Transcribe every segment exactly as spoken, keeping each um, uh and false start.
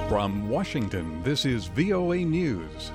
From Washington, this is V O A News.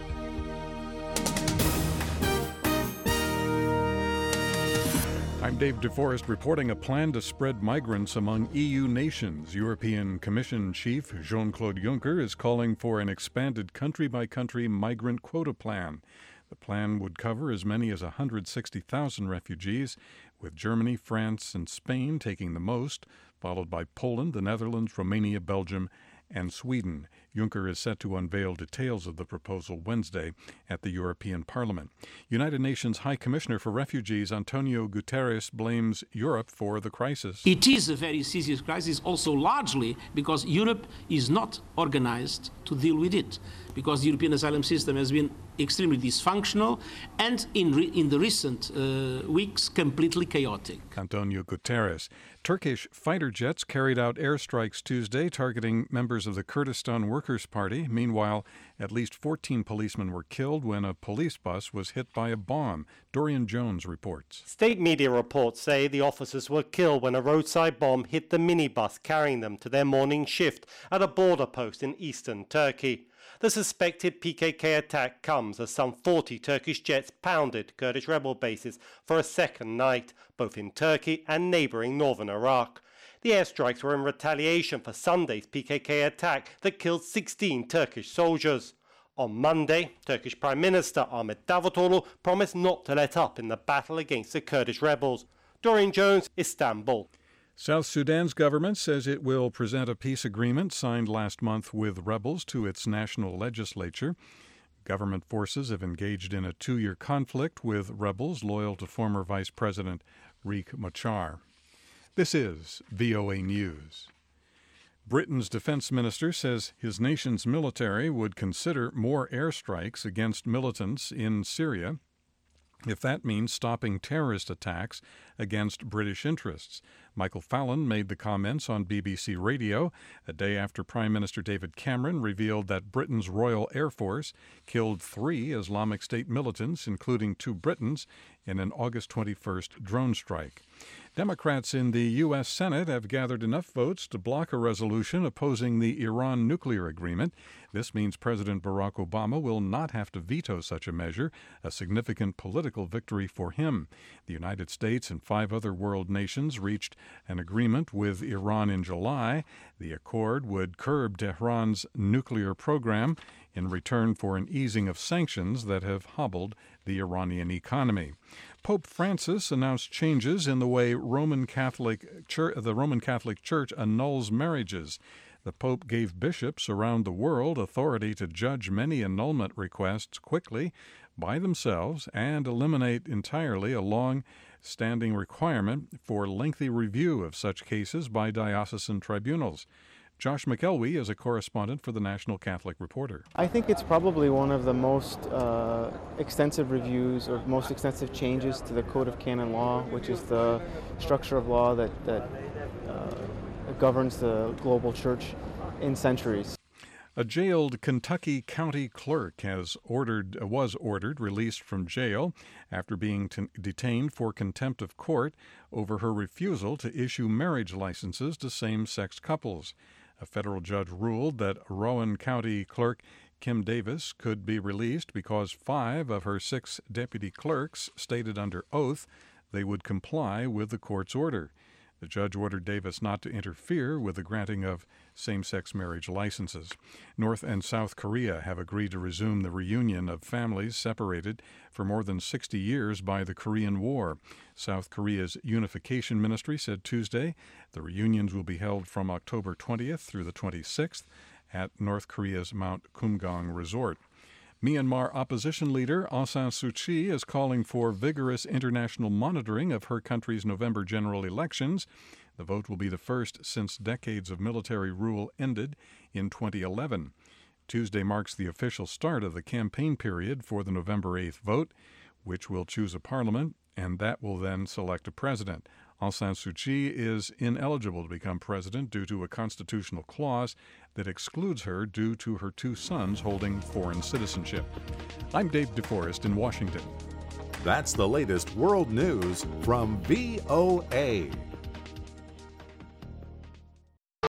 I'm Dave DeForest reporting a plan to spread migrants among E U nations. European Commission Chief Jean-Claude Juncker is calling for an expanded country-by-country migrant quota plan. The plan would cover as many as one hundred sixty thousand refugees, with Germany, France, and Spain taking the most, followed by Poland, the Netherlands, Romania, Belgium, and Sweden. Juncker is set to unveil details of the proposal Wednesday at the European Parliament. United Nations High Commissioner for Refugees Antonio Guterres blames Europe for the crisis. It is a very serious crisis, also largely because Europe is not organized to deal with it, because the European asylum system has been extremely dysfunctional and in, re- in the recent uh, weeks completely chaotic. Antonio Guterres. Turkish fighter jets carried out airstrikes Tuesday targeting members of the Kurdistan Workers' Party. Meanwhile, at least fourteen policemen were killed when a police bus was hit by a bomb. Dorian Jones reports. State media reports say the officers were killed when a roadside bomb hit the minibus carrying them to their morning shift at a border post in eastern Turkey. The suspected P K K attack comes as some forty Turkish jets pounded Kurdish rebel bases for a second night, both in Turkey and neighbouring northern Iraq. The airstrikes were in retaliation for Sunday's P K K attack that killed sixteen Turkish soldiers. On Monday, Turkish Prime Minister Ahmet Davutoglu promised not to let up in the battle against the Kurdish rebels. Dorian Jones, Istanbul. South Sudan's government says it will present a peace agreement signed last month with rebels to its national legislature. Government forces have engaged in a two-year conflict with rebels loyal to former Vice President Riek Machar. This is V O A News. Britain's defense minister says his nation's military would consider more airstrikes against militants in Syria if that means stopping terrorist attacks against British interests. Michael Fallon made the comments on B B C Radio a day after Prime Minister David Cameron revealed that Britain's Royal Air Force killed three Islamic State militants, including two Britons, in an August twenty-first drone strike. Democrats in the U S. Senate have gathered enough votes to block a resolution opposing the Iran nuclear agreement. This means President Barack Obama will not have to veto such a measure, a significant political victory for him. The United States and five other world nations reached an agreement with Iran in July. The accord would curb Tehran's nuclear program in return for an easing of sanctions that have hobbled the Iranian economy. Pope Francis announced changes in the way Roman Catholic Church, the Roman Catholic Church annuls marriages. The Pope gave bishops around the world authority to judge many annulment requests quickly by themselves and eliminate entirely a long-standing requirement for lengthy review of such cases by diocesan tribunals. Josh McElwee is a correspondent for the National Catholic Reporter. I think it's probably one of the most uh, extensive reviews or most extensive changes to the Code of Canon Law, which is the structure of law that, that uh, governs the global church in centuries. A jailed Kentucky county clerk has ordered was ordered released from jail after being t- detained for contempt of court over her refusal to issue marriage licenses to same-sex couples. A federal judge ruled that Rowan County Clerk Kim Davis could be released because five of her six deputy clerks stated under oath they would comply with the court's order. The judge ordered Davis not to interfere with the granting of same-sex marriage licenses. North and South Korea have agreed to resume the reunion of families separated for more than sixty years by the Korean War. South Korea's Unification Ministry said Tuesday the reunions will be held from October twentieth through the twenty-sixth at North Korea's Mount Kumgang Resort. Myanmar opposition leader Aung San Suu Kyi is calling for vigorous international monitoring of her country's November general elections. The vote will be the first since decades of military rule ended in twenty eleven. Tuesday marks the official start of the campaign period for the November eighth vote, which will choose a parliament, and that will then select a president. Aung San Suu Kyi is ineligible to become president due to a constitutional clause that excludes her due to her two sons holding foreign citizenship. I'm Dave DeForest in Washington. That's the latest world news from V O A.